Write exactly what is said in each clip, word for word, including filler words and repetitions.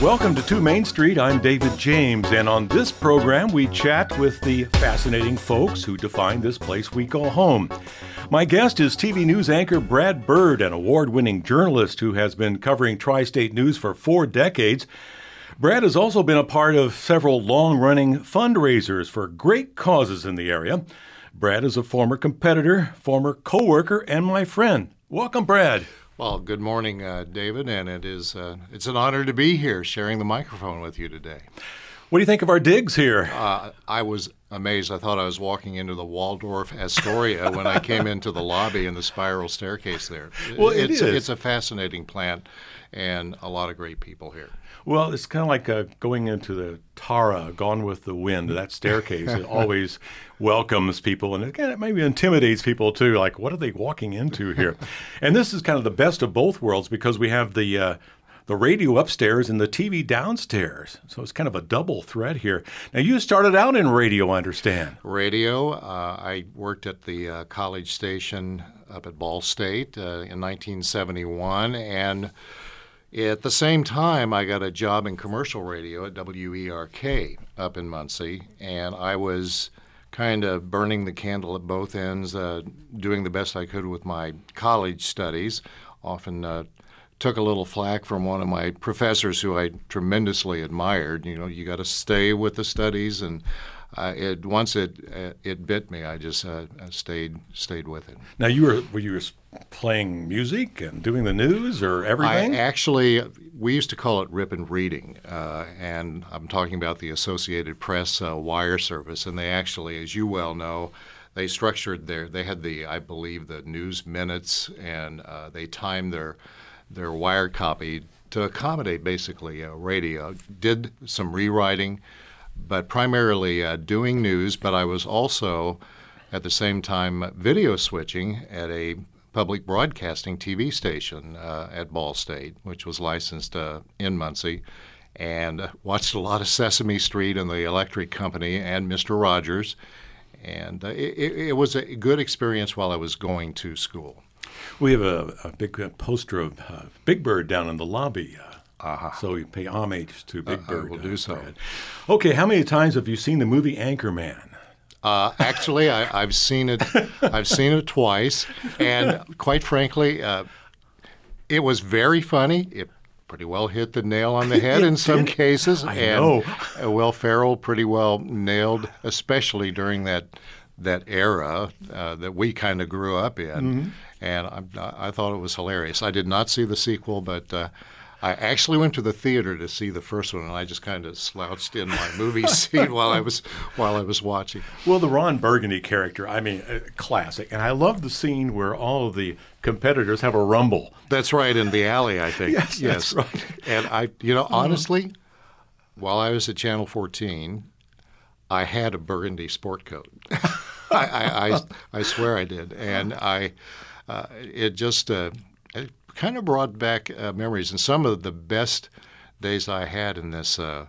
Welcome to two Main Street. I'm David James, and on this program we chat with the fascinating folks who define this place we call home. My guest is T V news anchor Brad Bird, an award-winning journalist who has been covering tri-state news for four decades. Brad has also been a part of several long-running fundraisers for great causes in the area. Brad is a former competitor, former co-worker, and my friend. Welcome, Brad. Well, good morning, uh, David, and it is uh, it's an honor to be here sharing the microphone with you today. What do you think of our digs here? Uh, I was amazed. I thought I was walking into the Waldorf Astoria when I came into the lobby and the spiral staircase there. Well, it it's, is. It's a fascinating plant and a lot of great people here. Well, it's kind of like uh, going into the Tara, Gone with the Wind. That staircase it always welcomes people, and again, it maybe intimidates people too. Like, what are they walking into here? And this is kind of the best of both worlds because we have the uh, the radio upstairs and the T V downstairs. So it's kind of a double threat here. Now, you started out in radio, I understand. Radio. Uh, I worked at the uh, college station up at Ball State uh, in nineteen seventy-one, and at the same time, I got a job in commercial radio at W E R K up in Muncie, and I was kind of burning the candle at both ends, uh, doing the best I could with my college studies. Often uh, took a little flack from one of my professors who I tremendously admired. You know, you got to stay with the studies, and uh, it once it uh, it bit me, I just uh, stayed stayed with it. Now, you were were you playing music and doing the news or everything? I actually, we used to call it rip and reading, uh, and I'm talking about the Associated Press uh, wire service, and they actually, as you well know, they structured their, they had the, I believe, the news minutes, and uh, they timed their their wire copy to accommodate basically uh, radio. Did some rewriting, but primarily uh, doing news, but I was also at the same time video switching at a public broadcasting T V station uh, at Ball State, which was licensed uh, in Muncie, and watched a lot of Sesame Street and the Electric Company and Mister Rogers, and uh, it, it was a good experience while I was going to school. We have a, a big uh, poster of uh, Big Bird down in the lobby, uh, Uh-huh. so we pay homage to Big Uh, I Bird. will do uh, so. Brad. Okay, how many times have you seen the movie Anchorman? Uh, actually, I, I've seen it. I've seen it twice, and quite frankly, uh, it was very funny. It pretty well hit the nail on the head in some cases, I and know. uh, Will Ferrell pretty well nailed, especially during that that era uh, that we kind of grew up in. Mm-hmm. And I, I thought it was hilarious. I did not see the sequel, but uh, I actually went to the theater to see the first one, and I just kind of slouched in my movie seat while I was while I was watching. Well, the Ron Burgundy character, I mean, uh, classic. And I love the scene where all of the competitors have a rumble. That's right, in the alley, I think. Yes, that's right. And I, you know, honestly, while I was at Channel fourteen, I had a burgundy sport coat. I, I, I, I swear I did, and I, uh, it just. Uh, it, kind of brought back uh, memories, and some of the best days I had in this uh,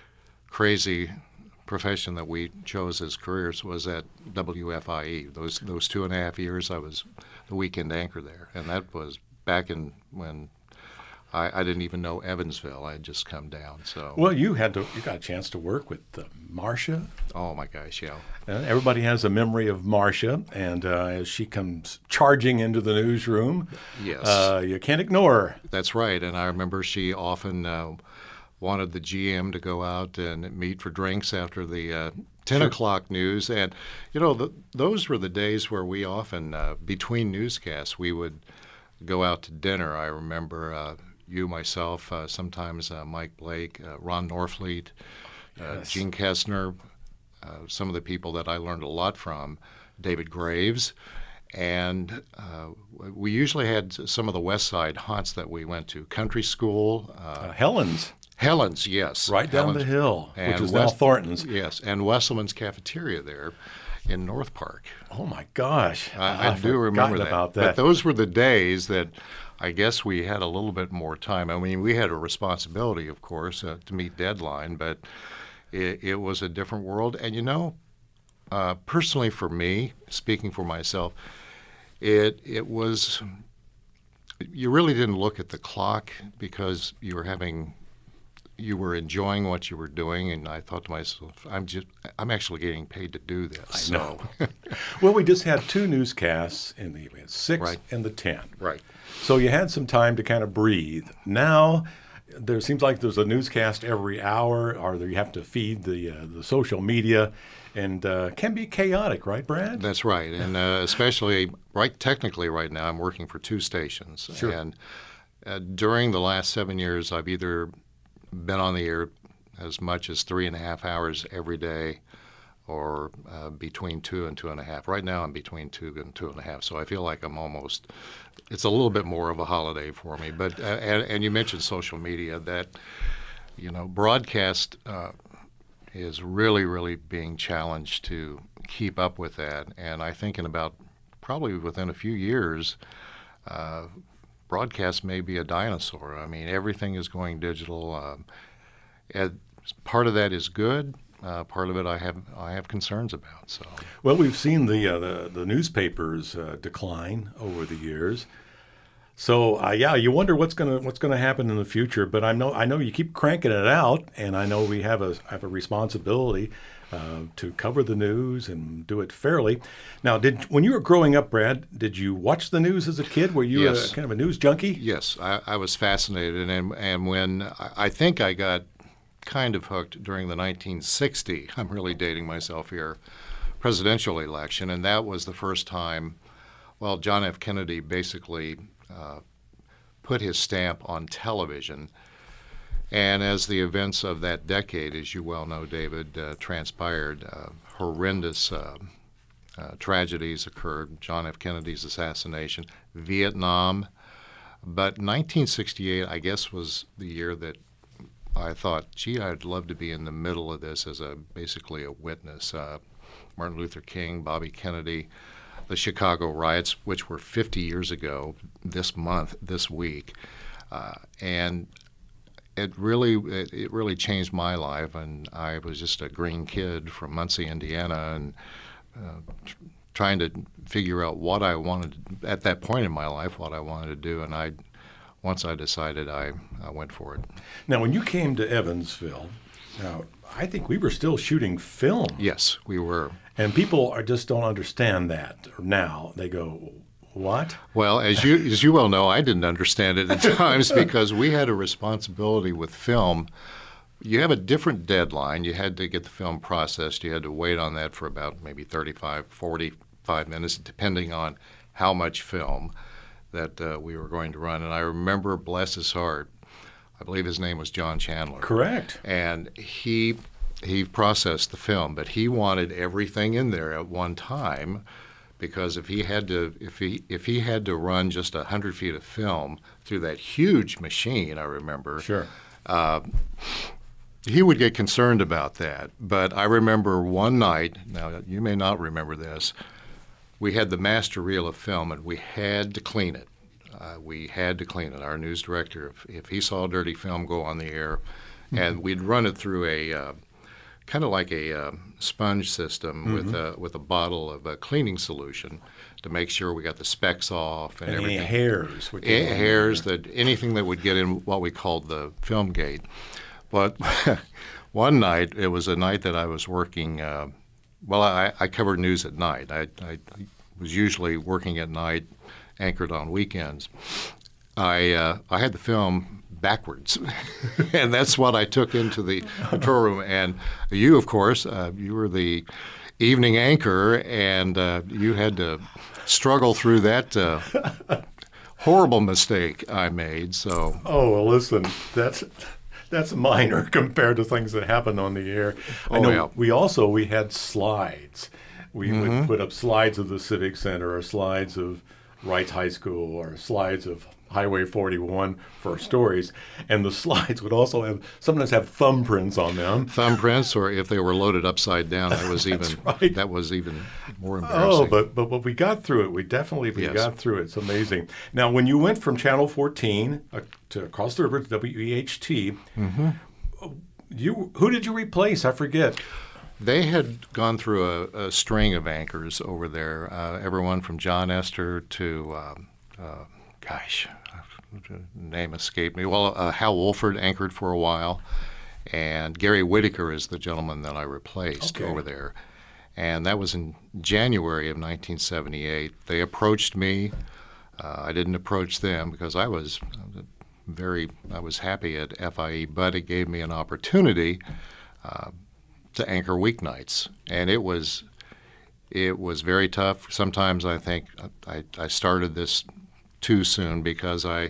crazy profession that we chose as careers was at W F I E. Those those two and a half years I was the weekend anchor there, and that was back in when I, I didn't even know Evansville. I had just come down. So well, you had to you got a chance to work with uh, Marcia. Oh my gosh, yeah. Uh, everybody has a memory of Marcia, and uh, as she comes charging into the newsroom, yes, uh, you can't ignore her. That's right, and I remember she often uh, wanted the G M to go out and meet for drinks after the uh, ten Sure. o'clock news, and you know the, those were the days where we often, uh, between newscasts, we would go out to dinner. I remember uh, you, myself, uh, sometimes uh, Mike Blake, uh, Ron Norfleet, uh, Yes. Gene Kestner. Uh, some of the people that I learned a lot from, David Graves, and uh, we usually had some of the West Side haunts that we went to. Country School. Uh, Uh, Helen's, Helen's, yes. right down Helen's, the hill, which and is now West- Thornton's. Yes, and Wesselman's Cafeteria there in North Park. Oh, my gosh. I, I I've do remember forgotten that. about But that. those were the days that I guess we had a little bit more time. I mean, we had a responsibility, of course, uh, to meet deadline, but it, it was a different world. And, you know, Uh, personally for me, speaking for myself, it it was, you really didn't look at the clock because you were having you were enjoying what you were doing, and I thought to myself, I'm just I'm actually getting paid to do this. I know. Well, we just had two newscasts in the we had six Right. and the ten. Right. So you had some time to kind of breathe. Now there seems like there's a newscast every hour, or you have to feed the uh, the social media, and uh, can be chaotic, right, Brad? That's right, and uh, especially right technically right now, I'm working for two stations, Sure. and uh, during the last seven years, I've either been on the air as much as three and a half hours every day, or uh, between two and two and a half. Right now, I'm between two and two and a half, so I feel like I'm almost. It's a little bit more of a holiday for me. But uh, and, and you mentioned social media. That you know, broadcast uh, is really, really being challenged to keep up with that. And I think in about probably within a few years. Uh, Broadcast may be a dinosaur. I mean, everything is going digital. Um, and part of that is good. Uh, part of it I have I have concerns about. So Well, we've seen the uh, the, the newspapers uh, decline over the years. So uh, yeah, you wonder what's gonna what's gonna happen in the future. But I know I know you keep cranking it out, and I know we have a have a responsibility uh, to cover the news and do it fairly. Now, did when you were growing up, Brad, did you watch the news as a kid? Were you Yes. a, kind of a news junkie? yes, I, I was fascinated, and and when I, I think I got kind of hooked during the nineteen sixty. I'm really dating myself here. Presidential election, and that was the first time. Well, John F. Kennedy basically uh, put his stamp on television. And as the events of that decade, as you well know, David, uh, transpired, uh, horrendous uh, uh, tragedies occurred. John F. Kennedy's assassination, Vietnam. But nineteen sixty-eight, I guess, was the year that I thought, gee, I'd love to be in the middle of this as a basically a witness. Uh, Martin Luther King, Bobby Kennedy, the Chicago riots, which were fifty years ago this month, this week. Uh, and it really it, it really changed my life, and I was just a green kid from Muncie, Indiana, and uh, tr- trying to figure out what I wanted at that point in my life, what I wanted to do, and I once I decided, I, I went for it. Now, when you came to Evansville, now I think we were still shooting film. Yes, we were. And people are just don't understand that now. They go, what? Well, as you as you well know, I didn't understand it at times because we had a responsibility with film. You have a different deadline. You had to get the film processed. You had to wait on that for about maybe thirty-five, forty-five minutes, depending on how much film that uh, we were going to run. And I remember, bless his heart, I believe his name was John Chandler. Correct. And he he processed the film, but he wanted everything in there at one time, because if he had to if he if he had to run just a hundred feet of film through that huge machine, I remember. Sure. Uh, he would get concerned about that. But I remember one night. Now you may not remember this. We had the master reel of film, and we had to clean it. Uh, we had to clean it. Our news director, if, if he saw dirty film, go on the air, mm-hmm. and we'd run it through a uh, kind of like a uh, sponge system mm-hmm. with a with a bottle of a cleaning solution to make sure we got the specks off and, and everything. Any hairs, would a- hairs that anything that would get in what we called the film gate. But one night, it was a night that I was working. Uh, Well, I, I covered news at night. I, I was usually working at night, anchored on weekends. I uh, I had the film backwards, and that's what I took into the control room. And you, of course, uh, you were the evening anchor, and uh, you had to struggle through that uh, horrible mistake I made. So, oh well, listen, that's. That's minor compared to things that happen on the air. I Oh, know yeah. we also we had slides. We Mm-hmm. would put up slides of the Civic Center or slides of Wrights High School or slides of Highway forty-one for stories. And the slides would also have sometimes have thumbprints on them. thumbprints, or if they were loaded upside down, that was even right. that was even more embarrassing. Oh, but, but but we got through it. We definitely we Yes. got through it. It's amazing. Now, when you went from Channel fourteen uh, to across the river to W E H T, Mm-hmm. you who did you replace? I forget. They had gone through a, a string of anchors over there, uh, everyone from John Esther to, um, uh, gosh, name escaped me. Well, uh, Hal Wolford anchored for a while, and Gary Whitaker is the gentleman that I replaced okay. over there. And that was in January of nineteen seventy-eight. They approached me. Uh, I didn't approach them because I was very, I was happy at F I E, but it gave me an opportunity uh, to anchor weeknights, and it was it was very tough. Sometimes I think I, I started this too soon because I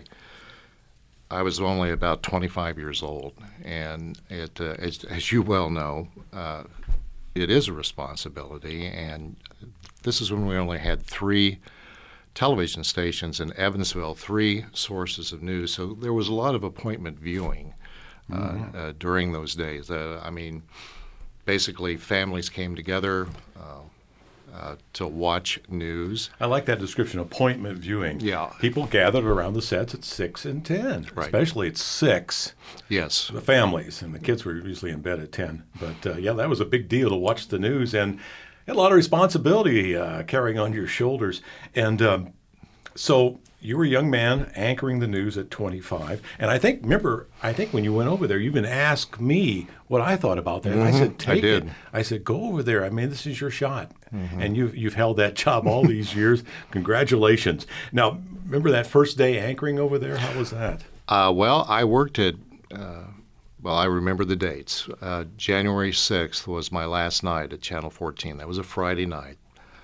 I was only about twenty-five years old, and it uh, as, as you well know, uh, it is a responsibility. And this is when we only had three television stations in Evansville, three sources of news. So there was a lot of appointment viewing uh, mm-hmm. uh, during those days. Uh, I mean, basically families came together uh, uh, to watch news. I like that description, appointment viewing. Yeah. People gathered around the sets at six and ten, right. especially at six. Yes. The families, and the kids were usually in bed at ten. But, uh, yeah, that was a big deal to watch the news, and had a lot of responsibility uh, carrying on your shoulders. And um, so you were a young man anchoring the news at twenty-five. And I think, remember, I think when you went over there, you even asked me what I thought about that. Mm-hmm. And I said, take I did. it. I said, go over there. I mean, this is your shot. Mm-hmm. And you've, you've held that job all these years. Congratulations. Now, remember that first day anchoring over there? How was that? Uh, well, I worked at... Uh, Well, I remember the dates. Uh, January sixth was my last night at Channel fourteen. That was a Friday night.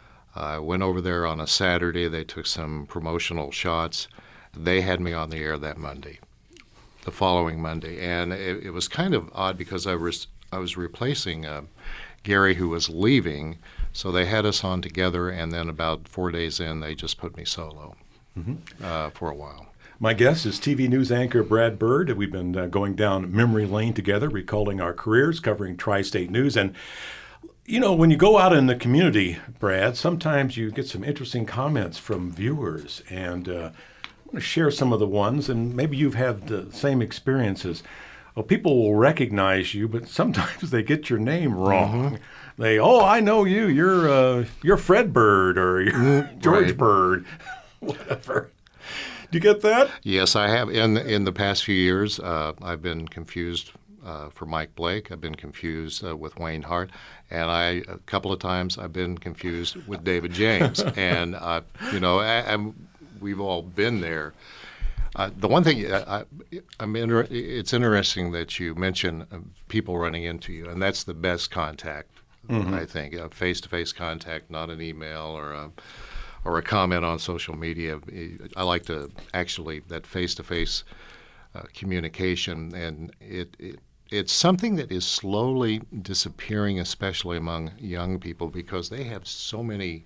I went over there on a Saturday. They took some promotional shots. They had me on the air that Monday, the following Monday. And it, it was kind of odd because I was, I was replacing uh, Gary, who was leaving. So they had us on together, and then about four days in, they just put me solo mm-hmm. uh, for a while. My guest is T V news anchor Brad Bird. We've been uh, going down memory lane together, recalling our careers, covering tri-state news. And, you know, when you go out in the community, Brad, sometimes you get some interesting comments from viewers. And uh, I want to share some of the ones, and maybe you've had the same experiences. Well, people will recognize you, but sometimes they get your name wrong. Mm-hmm. They, oh, I know you. You're uh, you're Fred Bird or you're George right. Bird, whatever. Do you get that? Yes, I have. In in the past few years, uh, I've been confused uh, for Mike Blake. I've been confused uh, with Wayne Hart, and I a couple of times I've been confused with David James. and uh, you know, I, I'm, we've all been there. Uh, the one thing I, I'm inter- it's interesting that you mention uh, people running into you, and that's the best contact. Mm-hmm. I think uh, face-to-face contact, not an email or a. or a comment on social media. I like to actually, that face-to-face uh, communication, and it, it it's something that is slowly disappearing, especially among young people, because they have so many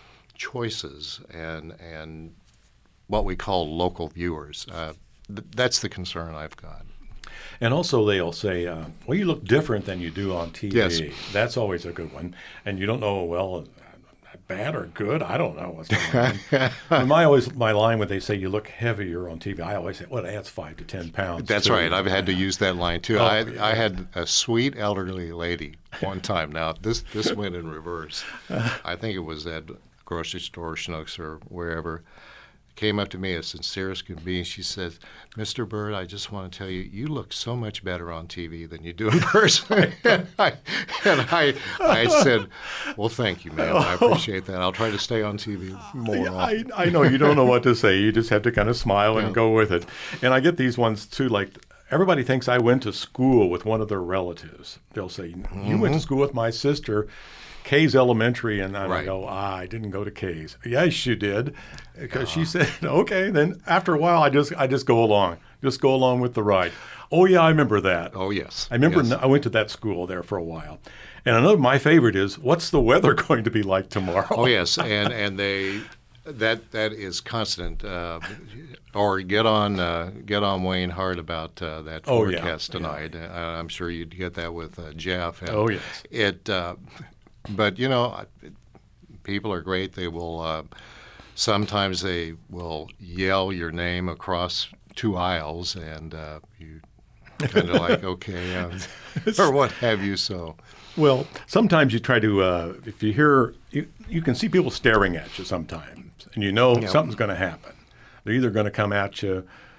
choices and and what we call local viewers. Uh, th- that's the concern I've got. And also they'll say, uh, well, you look different than you do on T V. Yes. That's always a good one. And you don't know, well, bad or good, I don't know what's going on. my always my line when they say you look heavier on T V, I always say, well, it adds five to ten pounds. That's too. right. I've had to use that line too. Oh, I yeah. I had a sweet elderly lady one time. Now this this went in reverse. I think it was at grocery store, Schnucks or wherever. Came up to me as sincere as could be, and she says, "Mister Bird, I just want to tell you, you look so much better on T V than you do in person." and I, and I, I said, "Well, thank you, ma'am. I appreciate that. I'll try to stay on T V more often." I, I know you don't know what to say. You just have to kind of smile and yeah. go with it. And I get these ones too, like everybody thinks I went to school with one of their relatives. They'll say, "You mm-hmm. went to school with my sister." Kay's Elementary, and I right. go, ah, I didn't go to Kay's. Yes, you did, because uh, she said, okay. Then after a while, I just I just go along, just go along with the ride. Oh yeah, I remember that. Oh yes, I remember. Yes. I went to that school there for a while, and another my favorite is, what's the weather going to be like tomorrow? Oh yes, and and they that that is constant. Uh, or get on uh, get on Wayne Hart about uh, that oh, forecast yeah. tonight. Yeah. Uh, I'm sure you'd get that with uh, Jeff. And oh yes, it. Uh, But, you know, people are great. They will, uh, sometimes they will yell your name across two aisles, and uh, you kind of like, okay, um, or what have you, so. Well, sometimes you try to, uh, if you hear, you, you can see people staring at you sometimes, and you know yeah. something's going to happen. They're either going to come at you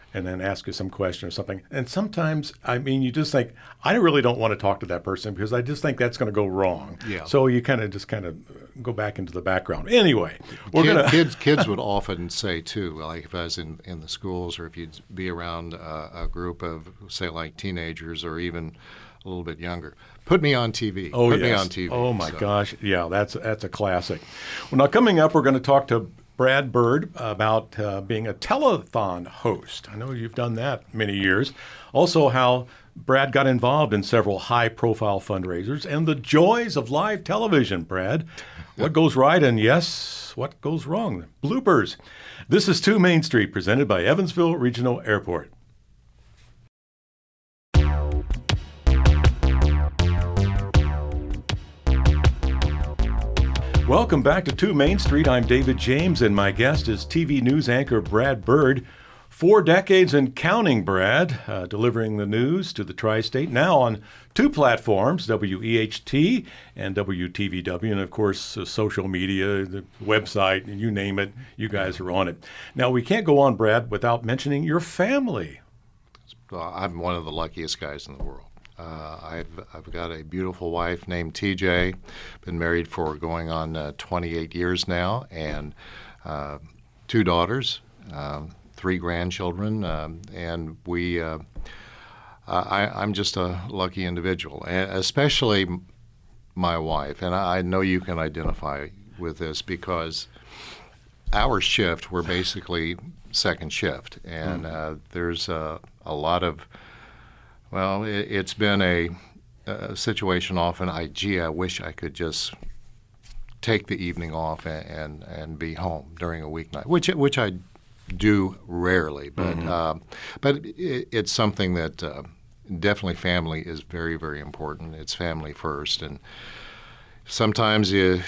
and then ask you some question or something. And sometimes, I mean, you just think, I really don't want to talk to that person because I just think that's going to go wrong. Yeah. So you kind of just kind of go back into the background. Anyway, we're Kid, gonna kids kids would often say too, like if I was in, in the schools or if you'd be around uh, a group of say like teenagers or even a little bit younger, put me on T V. Oh, put yes. me on T V. Oh my So, gosh, yeah, that's that's a classic. Well, now coming up, we're going to talk to Brad Bird about uh, being a telethon host. I know you've done that many years. Also, how Brad got involved in several high-profile fundraisers and the joys of live television. Brad, what goes right and yes, what goes wrong? Bloopers. This is two Main Street, presented by Evansville Regional Airport. Welcome back to two Main Street. I'm David James, and my guest is T V news anchor Brad Bird. Four decades and counting, Brad, uh, delivering the news to the tri-state, now on two platforms, W E H T and W T V W, and of course, uh, social media, the website, you name it, you guys are on it. Now, we can't go on, Brad, without mentioning your family. I'm one of the luckiest guys in the world. Uh, I've I've got a beautiful wife named T J. Been married for going on uh, twenty-eight years now, and uh, two daughters, uh, three grandchildren, um, and we. Uh, I, I'm just a lucky individual, and especially my wife. And I know you can identify with this because our shift, we're basically second shift, and uh, there's a, a lot of. Well, it, it's been a, a situation often, I, gee, I wish I could just take the evening off and, and, and be home during a weeknight, which which I do rarely. But mm-hmm. uh, but it, it's something that uh, definitely family is very, very important. It's family first. And sometimes you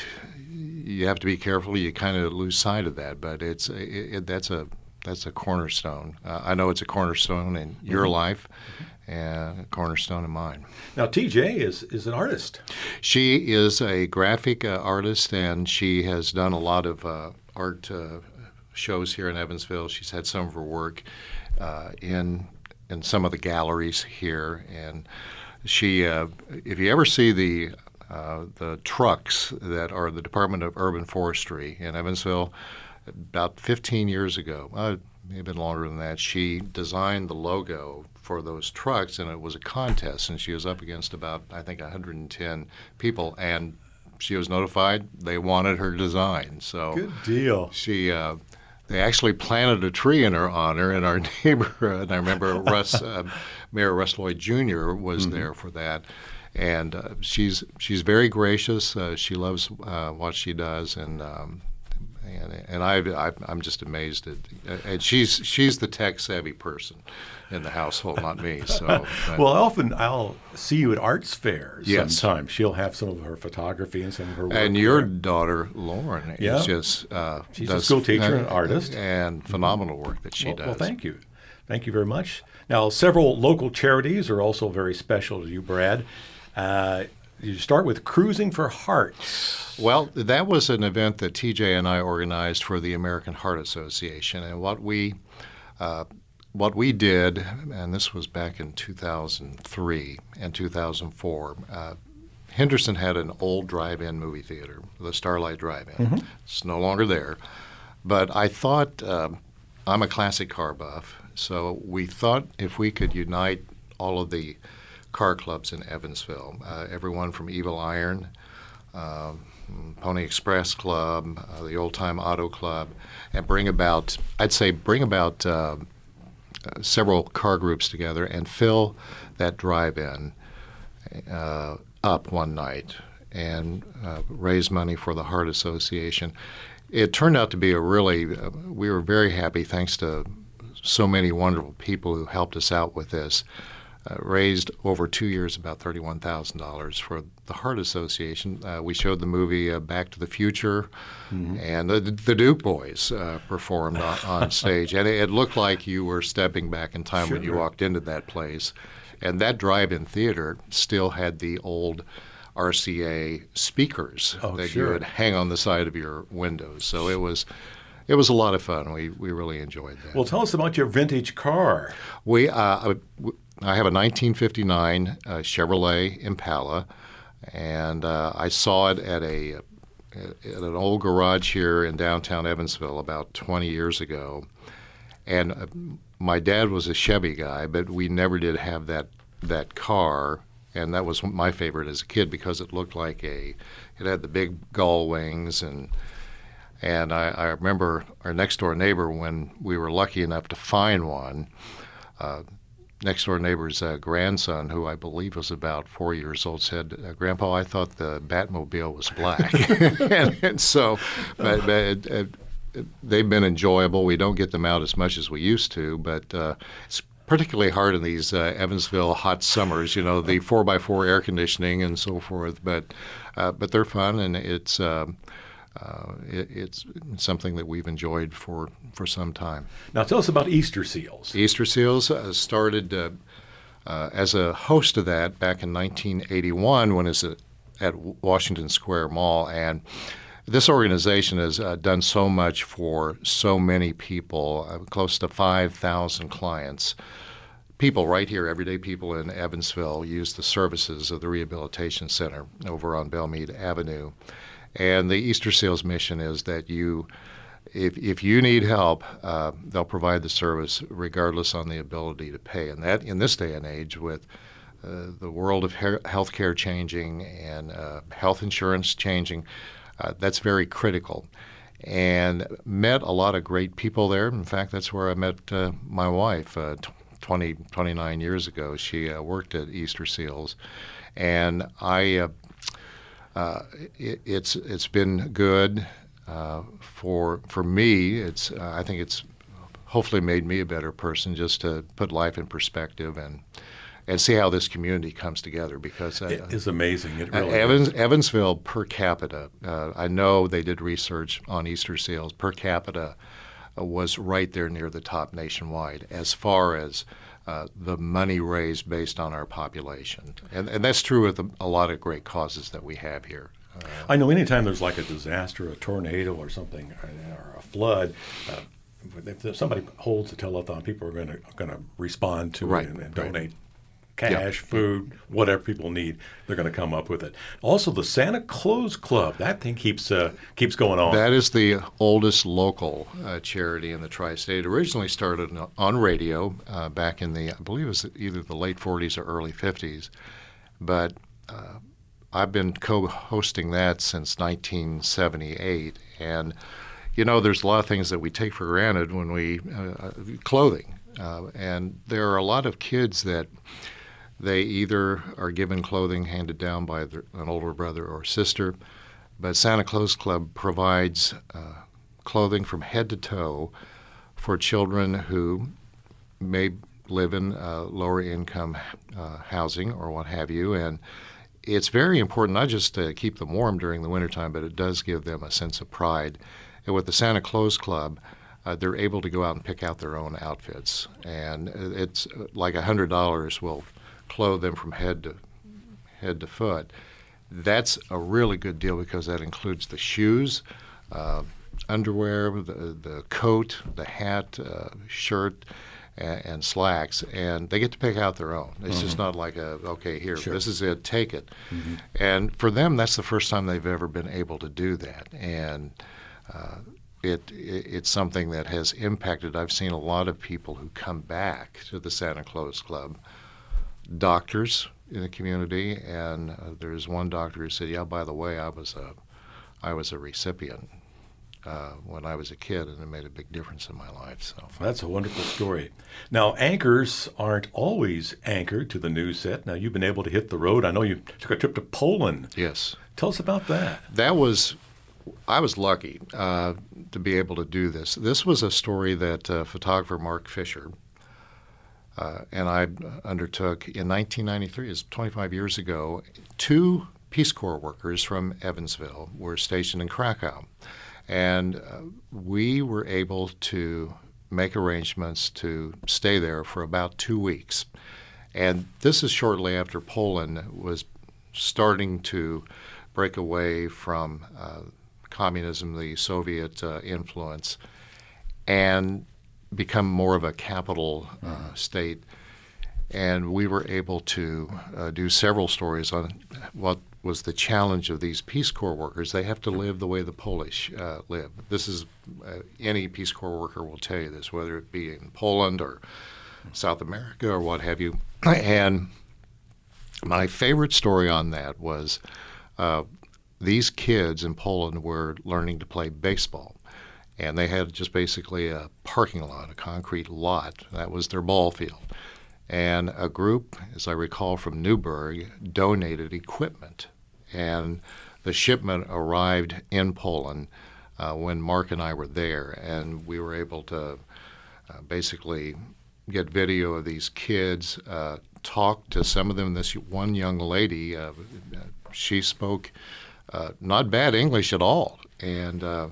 you have to be careful. You kind of lose sight of that. But it's it, it, that's a that's a cornerstone. Uh, I know it's a cornerstone in your mm-hmm. life. And a cornerstone of mine. Now, T J is, is an artist. She is a graphic uh, artist, and she has done a lot of uh, art uh, shows here in Evansville. She's had some of her work uh, in in some of the galleries here. And she, uh, if you ever see the uh, the trucks that are the Department of Urban Forestry in Evansville, about fifteen years ago, uh, maybe been longer than that, she designed the logo for those trucks, and it was a contest, and she was up against about, I think, one hundred ten people, and she was notified they wanted her design. So good deal. She, uh, they actually planted a tree in her honor in our neighborhood. I remember Russ, uh, Mayor Russ Lloyd Junior was mm-hmm. there for that, and uh, she's she's very gracious. Uh, she loves uh, what she does, and. Um, And, and I, I, I'm just amazed at, and she's she's the tech savvy person in the household, not me. So, well, often I'll see you at arts fairs. Yes. Sometimes she'll have some of her photography and some of her work. And your there. daughter Lauren yeah. is just uh, she's does, a school teacher uh, and artist, and phenomenal work that she well, does. Well, thank you, thank you very much. Now, several local charities are also very special to you, Brad. Uh, You start with Cruising for Hearts. Well, that was an event that T J and I organized for the American Heart Association, and what we uh, what we did, and this was back in two thousand three and two thousand four. Uh, Henderson had an old drive-in movie theater, the Starlight Drive-In. Mm-hmm. It's no longer there, but I thought uh, I'm a classic car buff, so we thought if we could unite all of the car clubs in Evansville, uh, everyone from Evil Iron, uh, Pony Express Club, uh, the Old Time Auto Club, and bring about, I'd say bring about uh, uh, several car groups together and fill that drive-in uh, up one night and uh, raise money for the Heart Association. It turned out to be a really, uh, we were very happy thanks to so many wonderful people who helped us out with this. Uh, raised over two years about thirty-one thousand dollars for the Heart Association. Uh, we showed the movie uh, Back to the Future, mm-hmm. and the, the Duke Boys uh, performed on, on stage. And it, it looked like you were stepping back in time sure. when you walked into that place. And that drive-in theater still had the old R C A speakers oh, that sure. you would hang on the side of your windows. So it was... It was a lot of fun. We we really enjoyed that. Well, tell us about your vintage car. We uh, I have a nineteen fifty-nine uh, Chevrolet Impala, and uh, I saw it at a at an old garage here in downtown Evansville about twenty years ago. And uh, my dad was a Chevy guy, but we never did have that that car. And that was my favorite as a kid because it looked like a, it had the big gull wings. And and I, I remember our next door neighbor, when we were lucky enough to find one, uh, next door neighbor's uh, grandson, who I believe was about four years old, said, uh, Grandpa, I thought the Batmobile was black. and, and so but, but it, it, it, they've been enjoyable. We don't get them out as much as we used to, but uh, it's particularly hard in these uh, Evansville hot summers, you know, the four by four air conditioning and so forth. But uh, but they're fun, and it's uh, uh, it, it's something that we've enjoyed for, for some time. Now tell us about Easter Seals. Easter Seals uh, started uh, uh, as a host of that back in nineteen eighty-one when it was at Washington Square Mall. And this organization has uh, done so much for so many people, uh, close to five thousand clients. People right here, everyday people in Evansville, use the services of the Rehabilitation Center over on Belmead Avenue. And the Easter Seals mission is that you, if if you need help, uh, they'll provide the service regardless on the ability to pay. And that, in this day and age, with uh, the world of he- healthcare changing and uh, health insurance changing, Uh, that's very critical. And met a lot of great people there. In fact, that's where I met uh, my wife uh, t- twenty, twenty-nine years ago. She uh, worked at Easter Seals. And I, uh, uh, it, it's it's been good uh, for for me. It's uh, I think it's hopefully made me a better person just to put life in perspective and and see how this community comes together, because uh, it is amazing. It really uh, Evans, is. Evansville per capita, uh, I know they did research on Easter Seals, per capita uh, was right there near the top nationwide as far as uh, the money raised based on our population. And, and that's true with a, a lot of great causes that we have here. Uh, I know anytime there's like a disaster, a tornado or something, or a flood, uh, if somebody holds a telethon, people are going to going to respond to Right, it and, and right. donate cash, Yeah. food, whatever people need. They're going to come up with it. Also, the Santa Claus Club, that thing keeps uh, keeps going on. That is the oldest local uh, charity in the tri-state. It originally started on radio uh, back in the, I believe it was either the late forties or early fifties. But uh, I've been co-hosting that since nineteen seventy-eight. And, you know, there's a lot of things that we take for granted when we, uh, clothing. Uh, and there are a lot of kids that they either are given clothing handed down by their, an older brother or sister, but Santa Claus Club provides uh, clothing from head to toe for children who may live in uh, lower income uh, housing or what have you. And it's very important not just to keep them warm during the wintertime, but it does give them a sense of pride. And with the Santa Claus Club, uh, they're able to go out and pick out their own outfits. And it's like one hundred dollars will clothe them from head to head to foot. That's a really good deal because that includes the shoes, uh, underwear, the, the coat, the hat, uh, shirt, and, and slacks, and they get to pick out their own. It's mm-hmm. just not like a, okay, here, sure. This is it, take it. Mm-hmm. And for them, that's the first time they've ever been able to do that. And uh, it, it it's something that has impacted. I've seen a lot of people who come back to the Santa Claus Club, doctors in the community, and uh, there's one doctor who said, yeah, by the way, I was a, I was a recipient uh, when I was a kid, and it made a big difference in my life. So that's a wonderful story. Now, anchors aren't always anchored to the news set. Now, you've been able to hit the road. I know you took a trip to Poland. Yes. Tell us about that. That was, I was lucky uh, to be able to do this. This was a story that uh, photographer Mark Fisher Uh, and I undertook in nineteen ninety-three, it's twenty-five years ago. Two Peace Corps workers from Evansville were stationed in Krakow. And uh, we were able to make arrangements to stay there for about two weeks. And this is shortly after Poland was starting to break away from uh, communism, the Soviet uh, influence. and become more of a capital uh, state. And we were able to uh, do several stories on what was the challenge of these Peace Corps workers. They have to live the way the Polish uh, live. This is, uh, any Peace Corps worker will tell you this, whether it be in Poland or South America or what have you. And my favorite story on that was uh, these kids in Poland were learning to play baseball. And they had just basically a parking lot, a concrete lot. That was their ball field. And a group, as I recall, from Newburgh donated equipment. And the shipment arrived in Poland uh, when Mark and I were there. And we were able to uh, basically get video of these kids, uh, talk to some of them. This one young lady, uh, she spoke uh, not bad English at all. And uh,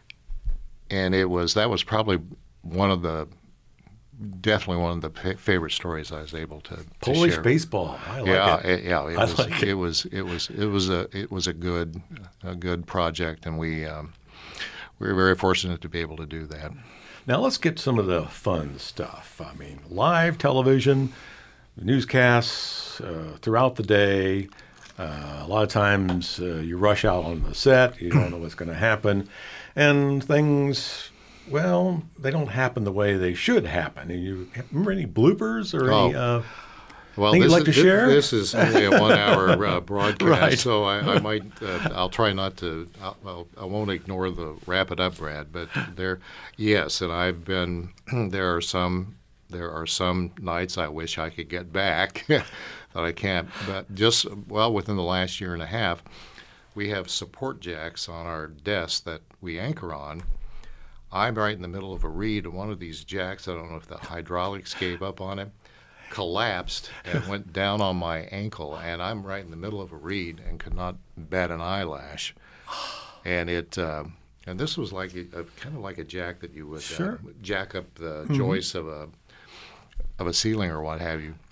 and it was that was probably one of the Definitely one of the p- favorite stories I was able to, to Polish share. baseball. I like yeah, it. it, yeah, it I was. like it. it was. It was. It was a. It was a good, a good project, and we um, we were very fortunate to be able to do that. Now let's get some of the fun stuff. I mean, live television, newscasts uh, throughout the day. Uh, a lot of times uh, you rush out on the set. You don't know what's going to happen, and things. Well, they don't happen the way they should happen. And you remember any bloopers or Oh. any uh, Well, thing this you'd like is, to thi- share? This is only a one-hour uh, broadcast, Right. so I, I might. Uh, I'll try not to. I'll, I'll, I won't ignore the wrap it up, Brad. But there, yes, and I've been. There are some. There are some nights I wish I could get back that I can't. But just well, within the last year and a half, we have support jacks on our desk that we anchor on. I'm right in the middle of a read, and one of these jacks, I don't know if the hydraulics gave up on it, collapsed and went down on my ankle, and I'm right in the middle of a read and could not bat an eyelash. And it, uh, and this was like a, a kind of like a jack that you would Sure. uh, jack up the Mm-hmm. joist of a of a ceiling or what have you.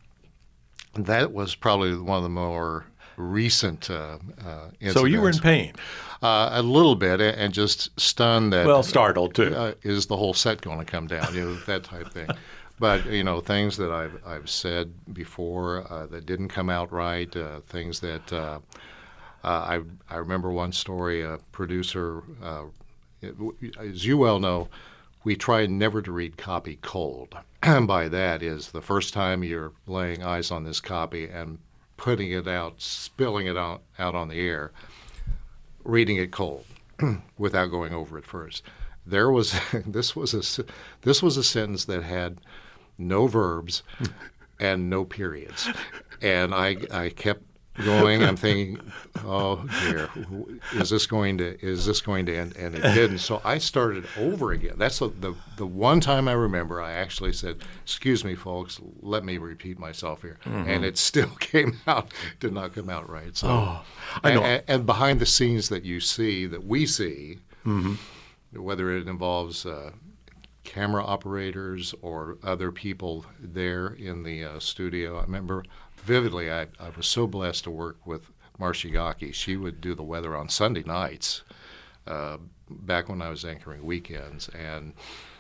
And that was probably one of the more recent uh, uh, incidents. So you were in pain. Uh, a little bit, a- and just stunned that. Well, startled too. Uh, is the whole set going to come down? You know, that type thing. But you know, things that I've I've said before uh, that didn't come out right. Uh, things that uh, uh, I I remember one story. A producer, uh, it, as you well know, we try never to read copy cold. By that is the first time you're laying eyes on this copy and putting it out, spilling it out, out on the air, reading it cold without going over it first. There was this was a this was a sentence that had no verbs and no periods, and I I kept going. I'm thinking, oh dear, is this going to is this going to end? And it didn't. So I started over again. That's the the, the one time I remember I actually said, "Excuse me, folks, let me repeat myself here," mm-hmm. and it still came out did not come out right. So, oh, I know. And, and behind the scenes that you see, that we see, mm-hmm. whether it involves uh, camera operators or other people there in the uh, studio, I remember vividly, I, I was so blessed to work with Marcia Yockey. She would do the weather on Sunday nights uh, back when I was anchoring weekends. And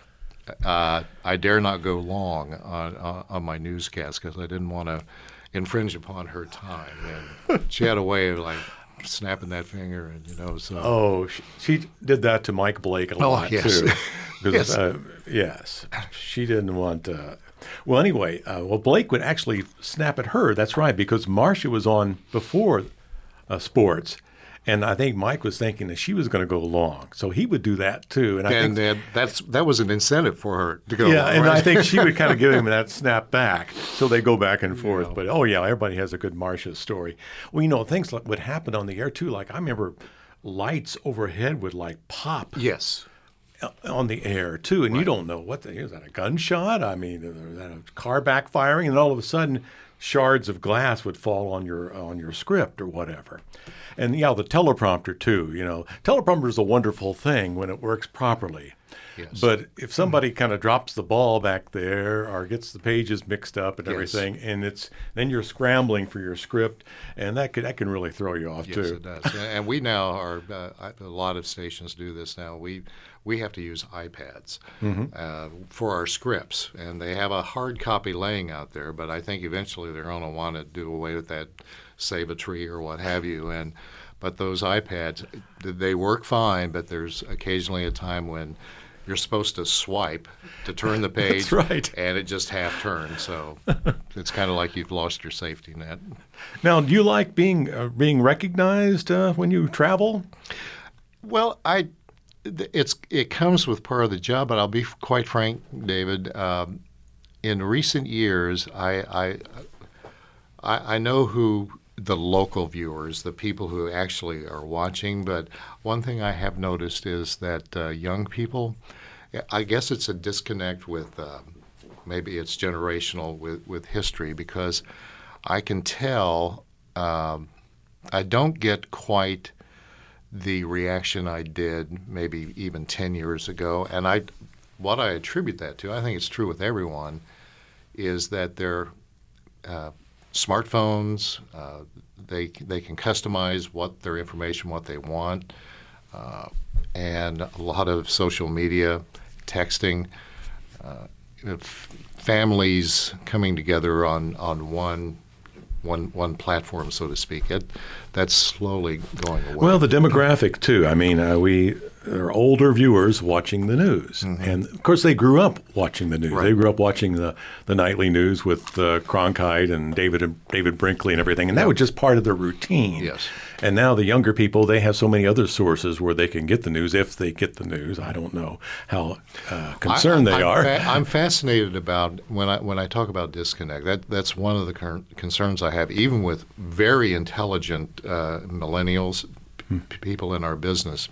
uh, I dare not go long on, on, on my newscast because I didn't want to infringe upon her time. And she had a way of like snapping that finger, and you know, so. Oh, she, she did that to Mike Blake a Oh, lot yes. too. 'Cause, Yes. Uh, yes, she didn't want. Uh, well, anyway, uh, well, Blake would actually snap at her. That's right, because Marcia was on before uh, sports, and I think Mike was thinking that she was going to go long, so he would do that too. And I And think, that, that's that was an incentive for her to go. yeah, along, and right? I think she would kind of give him that snap back, so they go back and forth. Yeah. But oh yeah, everybody has a good Marcia story. Well, you know, things like would happen on the air too. Like I remember lights overhead would like pop. Yes. On the air too, and Right. you don't know what the, is that a gunshot? I mean, is that a car backfiring? And all of a sudden, shards of glass would fall on your on your script or whatever. And yeah, the teleprompter too. You know, teleprompter is a wonderful thing when it works properly. Yes. But if somebody kind of drops the ball back there or gets the pages mixed up and Yes. everything, and it's then you're scrambling for your script, and that could that can really throw you off Yes, too. it does. And we now are, uh, a lot of stations do this now. We we have to use iPads Mm-hmm. uh, for our scripts, and they have a hard copy laying out there, but I think eventually they're going to want to do away with that, save a tree or what have you. And But those iPads, they work fine, but there's occasionally a time when you're supposed to swipe to turn the page, That's right. and it just half turns. So it's kind of like you've lost your safety net. Now, do you like being uh, being recognized uh, when you travel? Well, I, it's it comes with part of the job, but I'll be quite frank, David. Um, in recent years, I, I I I know who the local viewers, the people who actually are watching, but one thing I have noticed is that uh, young people, I guess it's a disconnect with, um, maybe it's generational with, with history, because I can tell um, I don't get quite the reaction I did maybe even ten years ago. And I, what I attribute that to, I think it's true with everyone, is that they're uh, smartphones, uh, they they can customize what their information, what they want, uh, and a lot of social media, texting, uh, f- families coming together on, on one one one platform, so to speak. It, that's slowly going away. Well, the demographic too. I mean, uh, we there are older viewers watching the news, Mm-hmm. and of course they grew up watching the news. Right. They grew up watching the, the nightly news with uh, Cronkite and David and David Brinkley and everything, and that was just part of their routine. Yes. And now the younger people, they have so many other sources where they can get the news if they get the news. I don't know how uh, concerned I, they I'm are. Fa- I'm fascinated about when I when I talk about disconnect. That that's one of the cur- concerns I have, even with very intelligent uh, millennials, p- people in our business.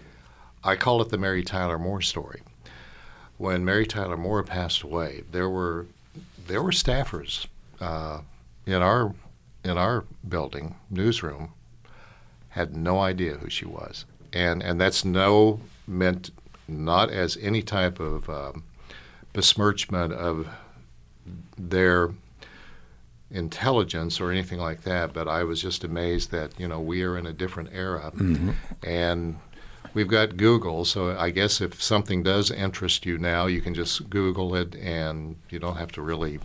I call it the Mary Tyler Moore story. When Mary Tyler Moore passed away, there were there were staffers uh, in our in our building newsroom had no idea who she was, and and that's no meant not as any type of um, besmirchment of their intelligence or anything like that, but I was just amazed that, you know, we are in a different era, Mm-hmm. and we've got Google, so I guess if something does interest you now, you can just Google it, and you don't have to really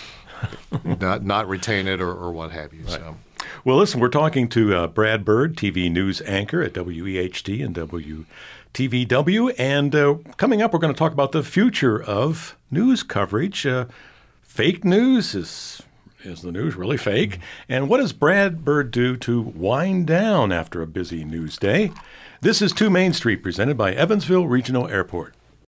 not not retain it or, or what have you. Right. So. Well, listen, we're talking to uh, Brad Bird, T V news anchor at W E H T and W T V W. And uh, coming up, we're going to talk about the future of news coverage. Uh, fake news, is is the news really fake? And what does Brad Bird do to wind down after a busy news day? This is two Main Street, presented by Evansville Regional Airport.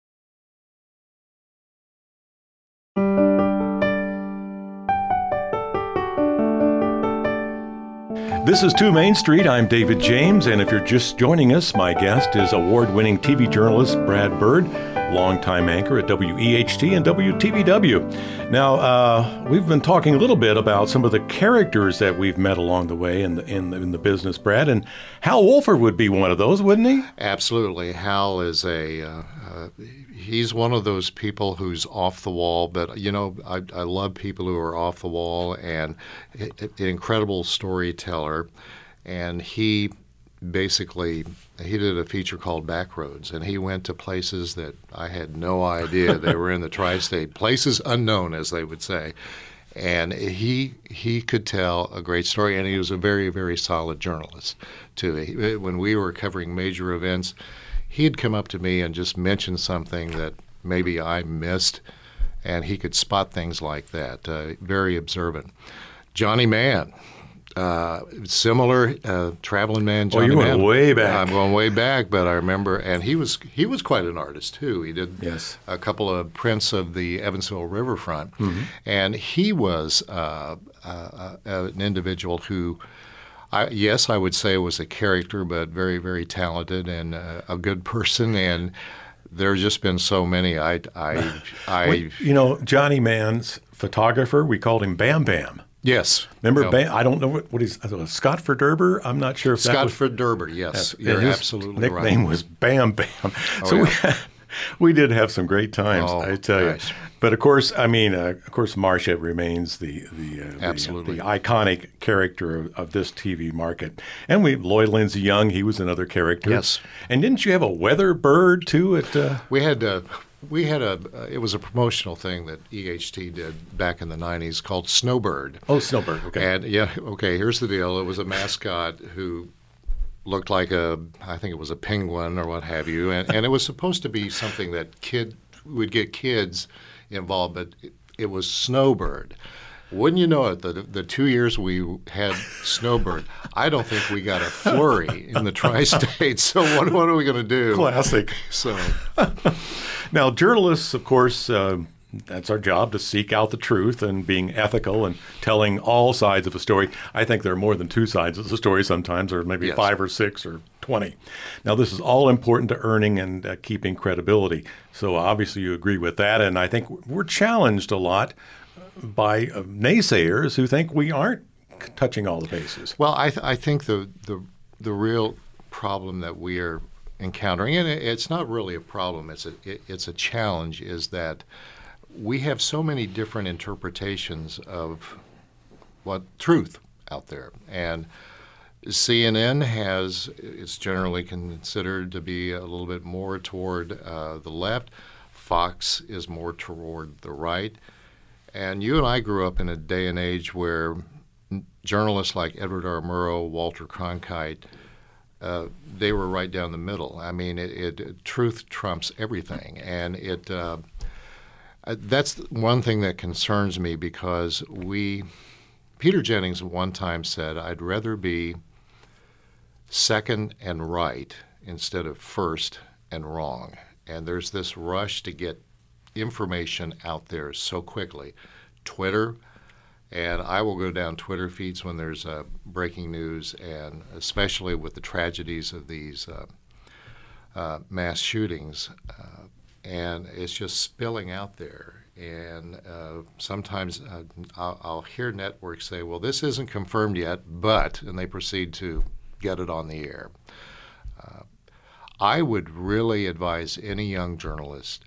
This is two Main Street. I'm David James, and if you're just joining us, my guest is award-winning T V journalist Brad Bird, longtime anchor at W E H T and W T V W. Now, uh, we've been talking a little bit about some of the characters that we've met along the way in the, in the, in the business, Brad, and Hal Wolford would be one of those, wouldn't he? Absolutely. Hal is a, uh, uh, he's one of those people who's off the wall, but, you know, I, I love people who are off the wall, and an incredible storyteller. And he basically, he did a feature called Backroads, and he went to places that I had no idea they were in the tri-state, places unknown, as they would say. And he he could tell a great story, and he was a very, very solid journalist, too. He, when we were covering major events, he'd come up to me and just mention something that maybe I missed, and he could spot things like that. Uh, very observant. Johnny Mann. Uh, similar, uh, traveling man. Johnny Oh, you went Mann. way back. I'm going way back, but I remember, and he was he was quite an artist too. He did Yes. a couple of prints of the Evansville riverfront, Mm-hmm. and he was uh, uh, uh, an individual who, I, yes, I would say was a character, but very, very talented and uh, a good person. And there's just been so many. I, I, I Well, you know, Johnny Mann's photographer, we called him Bam Bam. yes. Remember, No. Bam, I don't know what, what he's, uh, Scott Ferderber? I'm not sure if that Scott was... Ferderber, yes, and you're his absolutely nickname right. was Bam Bam. Oh, so yeah. we, We did have some great times, oh, I tell gosh. you. But of course, I mean, uh, of course, Marcia remains the the, uh, Absolutely. the the iconic character of, of this T V market. And we Lloyd Lindsay Young, he was another character. Yes. And didn't you have a weather bird too? At uh... we had uh, we had a uh, it was a promotional thing that E H T did back in the nineties called Snowbird. Oh, Snowbird. Okay. And yeah, okay. Here's the deal. It was a mascot who looked like a, I think it was a penguin or what have you, and, and it was supposed to be something that kid would get kids involved, but it, it was Snowbird. Wouldn't you know it, the, the two years we had Snowbird, I don't think we got a flurry in the tri-states, so what, what are we going to do? Classic. So, now, journalists, of course, uh, that's our job, to seek out the truth and being ethical and telling all sides of a story. I think there are more than two sides of the story sometimes, or maybe yes. five or six or twenty. Now, this is all important to earning and uh, keeping credibility. So obviously you agree with that. And I think we're challenged a lot by uh, naysayers who think we aren't touching all the bases. Well, I, th- I think the, the the real problem that we are encountering, and it, it's not really a problem, it's a, it, it's a challenge, is that we have so many different interpretations of what truth out there. And C N N has, it's generally considered to be a little bit more toward uh, the left. Fox is more toward the right. And you and I grew up in a day and age where journalists like Edward R. Murrow, Walter Cronkite, uh, they were right down the middle. I mean, it, it truth trumps everything. And it uh, that's one thing that concerns me, because we, Peter Jennings one time said, I'd rather be second and right instead of first and wrong. And there's this rush to get information out there so quickly. Twitter, and I will go down Twitter feeds when there's uh, breaking news, and especially with the tragedies of these uh, uh, mass shootings, uh, and it's just spilling out there. And uh, sometimes uh, I'll, I'll hear networks say, well, this isn't confirmed yet, but, and they proceed to get it on the air. Uh, I would really advise any young journalist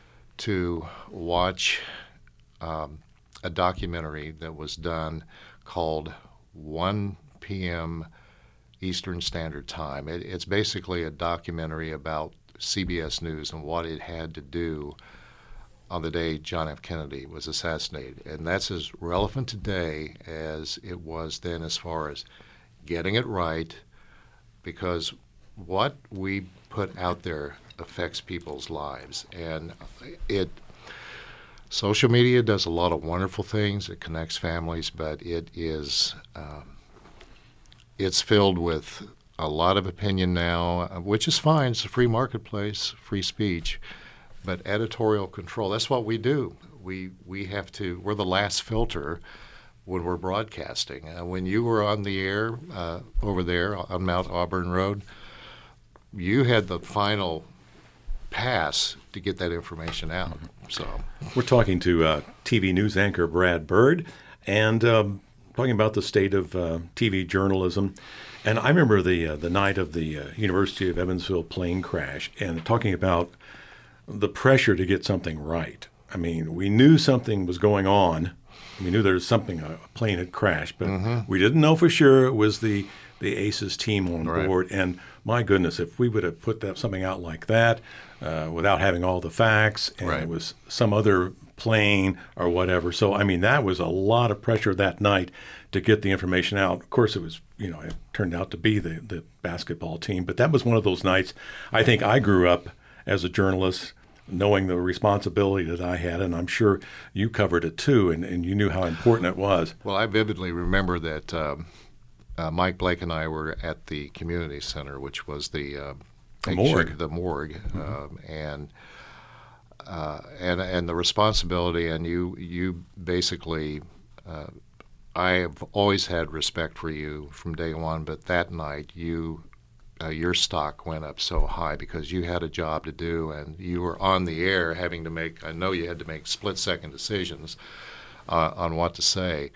to watch um, a documentary that was done called one p.m. Eastern Standard Time. It, it's basically a documentary about C B S News and what it had to do on the day John F. Kennedy was assassinated. And that's as relevant today as it was then, as far as getting it right, because what we put out there affects people's lives. And it social media does a lot of wonderful things. It connects families, but it is um, it's filled with a lot of opinion now, which is fine. It's a free marketplace, free speech, but editorial control, that's what we do. We we have to, we're the last filter when we're broadcasting. Uh, when you were on the air uh, over there on Mount Auburn Road, you had the final pass to get that information out. So we're talking to uh, T V news anchor Brad Bird, and um, talking about the state of uh, T V journalism. And I remember the uh, the night of the uh, University of Evansville plane crash, and talking about the pressure to get something right. I mean, we knew something was going on. We knew there was something, a plane had crashed, but mm-hmm. we didn't know for sure it was the, the ACES team on right. board. And my goodness, if we would have put that something out like that uh, without having all the facts, and right. it was some other plane or whatever. So, I mean, that was a lot of pressure that night to get the information out. Of course, it was, you know, it turned out to be the, the basketball team. But that was one of those nights. I think I grew up as a journalist knowing the responsibility that I had, and I'm sure you covered it too, and, and you knew how important it was. Well, I vividly remember that um, uh, Mike Blake and I were at the community center, which was the, uh, the morgue, the morgue, mm-hmm. um, and uh, and and the responsibility. And you you basically, uh, I have always had respect for you from day one, but that night you. Uh, your stock went up so high because you had a job to do, and you were on the air having to make, I know you had to make split-second decisions uh, on what to say.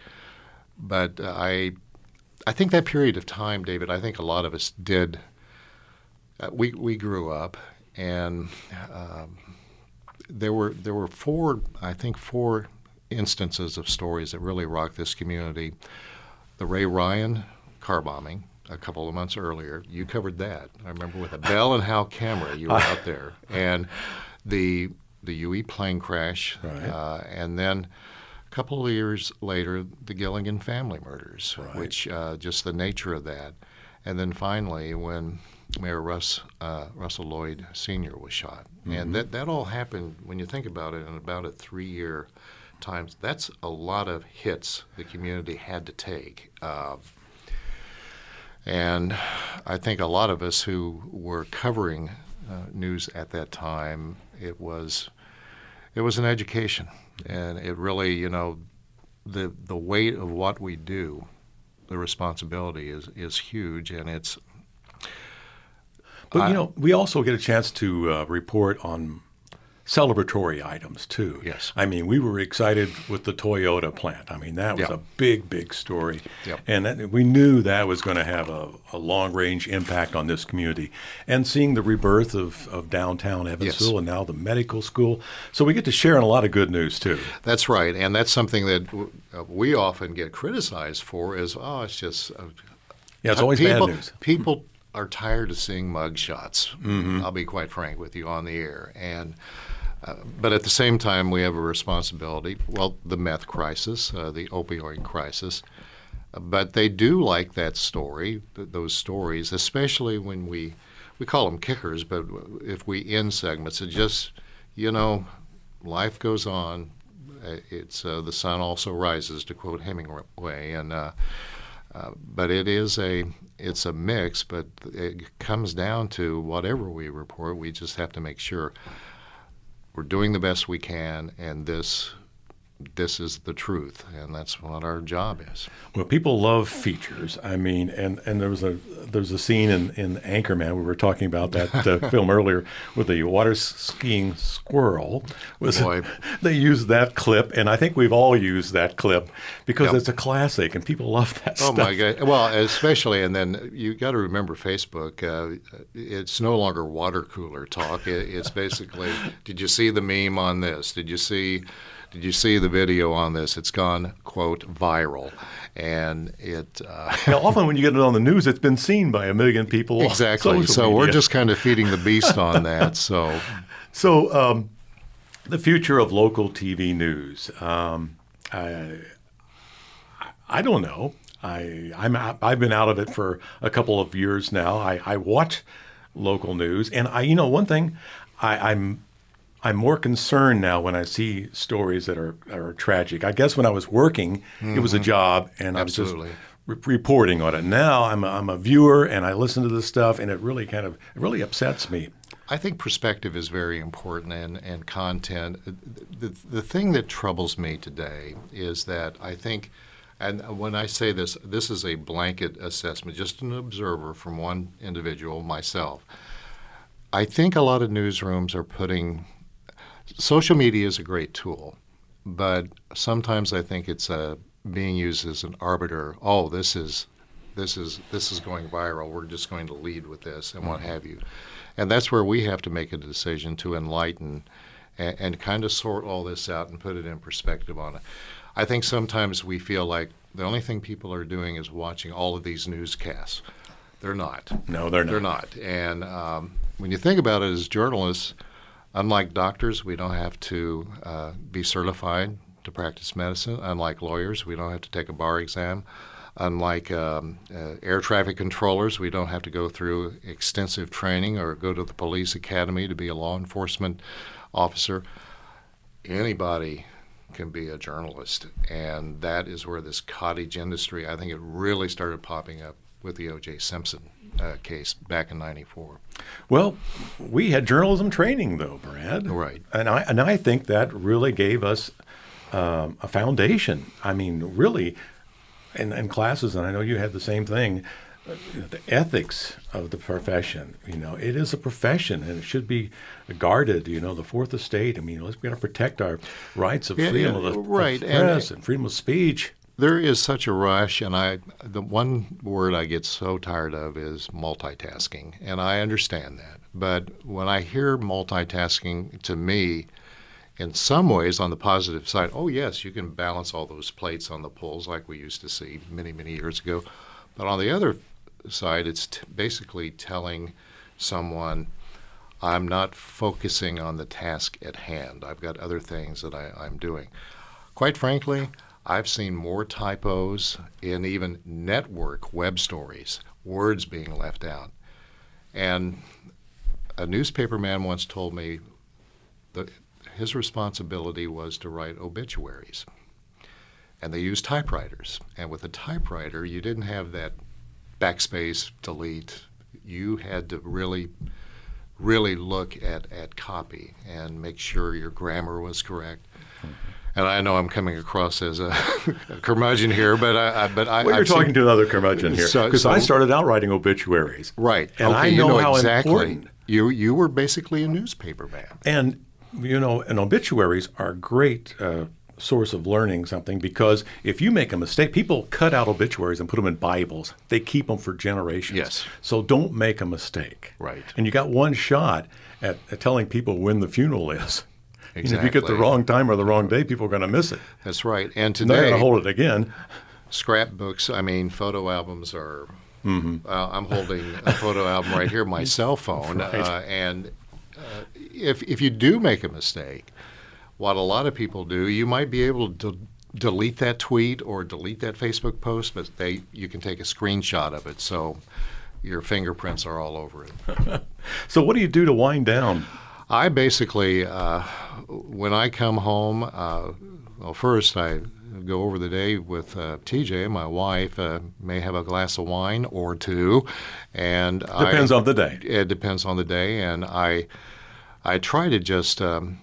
But uh, I I think that period of time, David, I think a lot of us did, uh, we, we grew up, and um, there were there were four, I think, four instances of stories that really rocked this community. The Ray Ryan car bombing a couple of months earlier, you covered that. I remember with a Bell and Howell camera, you were out there, and the the U E plane crash, right. uh, and then a couple of years later, the Gilligan family murders, right. which uh, just the nature of that, and then finally when Mayor Russ uh, Russell Lloyd Senior was shot, mm-hmm. and that that all happened when you think about it in about a three-year time. That's a lot of hits the community had to take. Uh, And I think a lot of us who were covering uh, news at that time, it was it was an education, and it really, you know, the the weight of what we do, the responsibility is is huge, and it's. But I, you know, we also get a chance to uh, report on celebratory items too. Yes. I mean, we were excited with the Toyota plant. I mean, that was Yep. a big, big story. Yep. And that, we knew that was going to have a, a long-range impact on this community. And seeing the rebirth of, of downtown Evansville Yes. and now the medical school. So we get to share in a lot of good news too. That's right, and that's something that w- uh, we often get criticized for is, oh, it's just. Uh, Yeah, it's always people, bad news. People are tired of seeing mug shots. Mm-hmm. I'll be quite frank with you on the air. And uh, but at the same time, we have a responsibility. Well, the meth crisis, uh, the opioid crisis. But they do like that story, th- those stories, especially when we, we call them kickers, but if we end segments, it just, you know, life goes on. It's uh, the sun also rises, to quote Hemingway, and uh, uh, but it is a it's a mix. But it comes down to whatever we report, we just have to make sure we're doing the best we can, and this. This is the truth, and that's what our job is. Well, people love features. I mean, and, and there was a there's a scene in, in Anchorman. We were talking about that uh, film earlier with the water skiing squirrel. Was Boy. They used that clip, and I think we've all used that clip because Yep. it's a classic, and people love that Oh stuff. my God! Well, especially, and then you got to remember Facebook. Uh, it's no longer water cooler talk. It, it's basically, did you see the meme on this? Did you see? Did you see the video on this? It's gone, quote, viral. And it... Uh, Now, often when you get it on the news, it's been seen by a million people. on exactly. social So we're media. just kind of feeding the beast on that. So, So um, the future of local T V news. Um, I, I don't know. I, I'm out, I've been out of it for a couple of years now. I, I watch local news, and I, you know, one thing, I, I'm I'm more concerned now when I see stories that are, are tragic. I guess when I was working, mm-hmm. it was a job, and Absolutely. I was just re- reporting on it. Now I'm a, I'm a viewer, and I listen to this stuff, and it really kind of it really upsets me. I think perspective is very important, and, and content. The, the thing that troubles me today is that I think, and when I say this, this is a blanket assessment, just an observer from one individual, myself. I think a lot of newsrooms are putting social media is a great tool, but sometimes I think it's uh, being used as an arbiter. Oh, this is this is this is going viral. We're just going to lead with this, and what have you. And that's where we have to make a decision to enlighten and, and kind of sort all this out and put it in perspective on it. I think sometimes we feel like the only thing people are doing is watching all of these newscasts. They're not. No, they're not. They're not. And um, when you think about it as journalists, unlike doctors, we don't have to uh, be certified to practice medicine. Unlike lawyers, we don't have to take a bar exam. Unlike um, uh, air traffic controllers, we don't have to go through extensive training or go to the police academy to be a law enforcement officer. Anybody can be a journalist, and that is where this cottage industry, I think it really started popping up with the O J Simpson uh, case back in ninety-four. Well, we had journalism training, though, Brad. Right. And I and I think that really gave us um, a foundation. I mean, really, in, in classes, and I know you had the same thing, uh, the ethics of the profession. You know, it is a profession, and it should be guarded. You know, the Fourth Estate. I mean, let's got to protect our rights of Yeah, freedom yeah, of the right. of And- press and freedom of speech. There is such a rush, and I the one word I get so tired of is multitasking, and I understand that. But when I hear multitasking, to me, in some ways, on the positive side, oh, yes, you can balance all those plates on the pulls like we used to see many, many years ago. But on the other side, it's t- basically telling someone, I'm not focusing on the task at hand. I've got other things that I, I'm doing. Quite frankly, I've seen more typos in even network web stories, words being left out. And a newspaper man once told me that his responsibility was to write obituaries. And they used typewriters. And with a typewriter, you didn't have that backspace, delete. You had to really, really look at, at copy and make sure your grammar was correct. Mm-hmm. And I know I'm coming across as a, a curmudgeon here, but I, I but I. Well, you're I've talking seen, to another curmudgeon here, because so, so, I started out writing obituaries, right? And okay, I know, you know how exactly. important. You you were basically a newspaper man, and you know, and obituaries are a great uh, source of learning something, because if you make a mistake, people cut out obituaries and put them in Bibles. They keep them for generations. Yes. So don't make a mistake. Right. And you got one shot at, at telling people when the funeral is. Exactly. And if you get the wrong time or the wrong day, people are going to miss it. That's right. And They're going today, to hold it again. scrapbooks, I mean, photo albums are, Mm-hmm. uh, I'm holding a photo album right here, my cell phone. Right. Uh, and uh, if, if you do make a mistake, what a lot of people do, you might be able to d- delete that tweet or delete that Facebook post, but they you can take a screenshot of it, so your fingerprints are all over it. So what do you do to wind down? I basically, uh, when I come home, uh, well, first I go over the day with uh, T J, my wife, uh, may have a glass of wine or two, and depends I, on the day. It depends on the day, and I, I try to just. Um,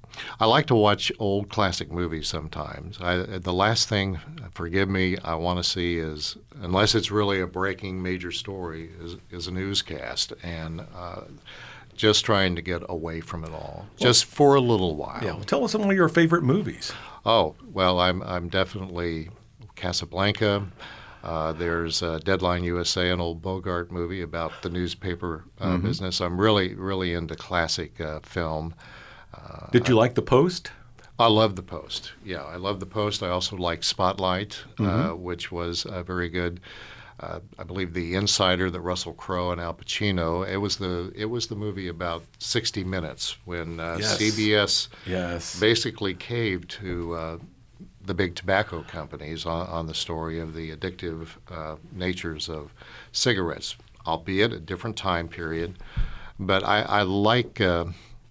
I like to watch old classic movies sometimes. I, the last thing, forgive me, I want to see is, unless it's really a breaking major story, is, is a newscast. And uh, just trying to get away from it all, well, just for a little while. Yeah, well, tell us some of your favorite movies. Oh, well, I'm I'm definitely Casablanca. Uh, there's uh, Deadline U S A, an old Bogart movie about the newspaper uh, mm-hmm. business. I'm really, really into classic uh, film. Uh, Did you like The Post? I love The Post. Yeah, I love The Post. I also like Spotlight, mm-hmm. uh, which was uh, very good. Uh, I believe The Insider, that Russell Crowe and Al Pacino. It was the it was the movie about sixty minutes when uh, yes. C B S yes. basically caved to uh, the big tobacco companies on, on the story of the addictive uh, natures of cigarettes, albeit a different time period. But I, I like. Uh,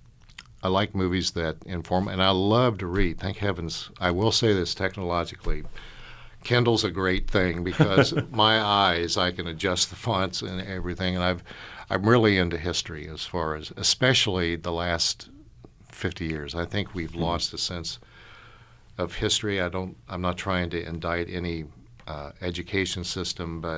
I like movies that inform, and I love to read. Thank heavens. I will say this technologically. Kindle's a great thing because my eyes, I can adjust the fonts and everything, and I've, I'm really into history as far as, especially the last fifty years. I think we've mm-hmm. lost a sense of history. I don't, I'm not trying to indict any uh, education system, but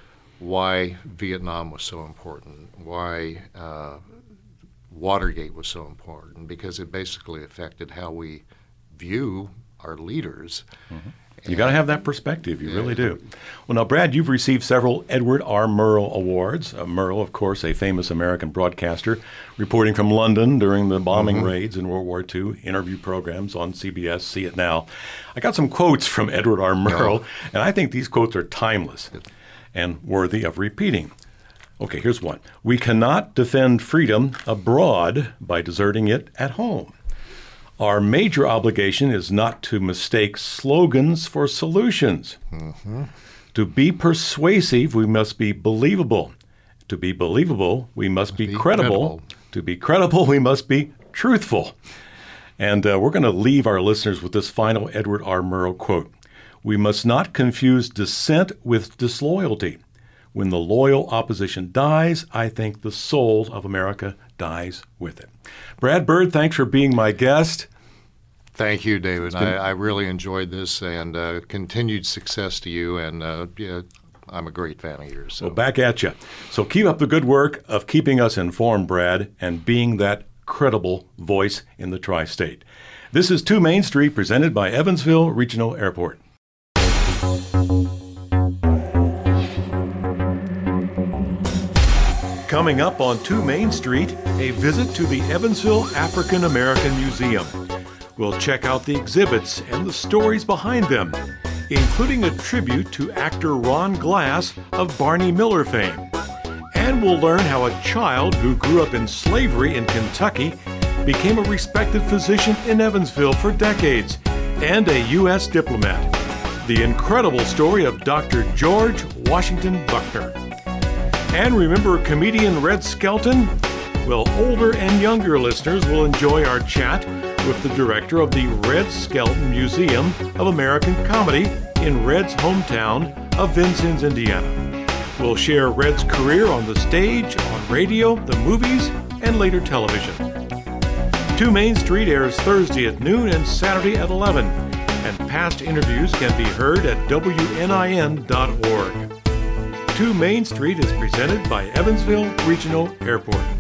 why Vietnam was so important, why uh, Watergate was so important, because it basically affected how we view our leaders. Mm-hmm. You got to have that perspective. You yeah. really do. Well, now, Brad, you've received several Edward R. Murrow Awards. Uh, Murrow, of course, a famous American broadcaster, reporting from London during the bombing mm-hmm. raids in World War Two, interview programs on C B S, See It Now. I got some quotes from Edward R. Murrow, no. and I think these quotes are timeless and worthy of repeating. Okay, here's one. We cannot defend freedom abroad by deserting it at home. Our major obligation is not to mistake slogans for solutions. Mm-hmm. To be persuasive, we must be believable. To be believable, we must be, be credible. credible. To be credible, we must be truthful. And uh, we're going to leave our listeners with this final Edward R. Murrow quote. We must not confuse dissent with disloyalty. When the loyal opposition dies, I think the soul of America dies with it. Brad Bird, thanks for being my guest. Thank you, David. Been... I, I really enjoyed this, and uh, continued success to you, and uh, yeah, I'm a great fan of yours. So. Well, back at you. So keep up the good work of keeping us informed, Brad, and being that credible voice in the tri-state. This is two Main Street, presented by Evansville Regional Airport. Coming up on two Main Street, a visit to the Evansville African American Museum. We'll check out the exhibits and the stories behind them, including a tribute to actor Ron Glass of Barney Miller fame. And we'll learn how a child who grew up in slavery in Kentucky became a respected physician in Evansville for decades and a U S diplomat. The incredible story of Doctor George Washington Buckner. And remember comedian Red Skelton? Well, older and younger listeners will enjoy our chat with the director of the Red Skelton Museum of American Comedy in Red's hometown of Vincennes, Indiana. We'll share Red's career on the stage, on radio, the movies, and later television. two Main Street airs Thursday at noon and Saturday at eleven, and past interviews can be heard at W N I N dot org. two Main Street is presented by Evansville Regional Airport.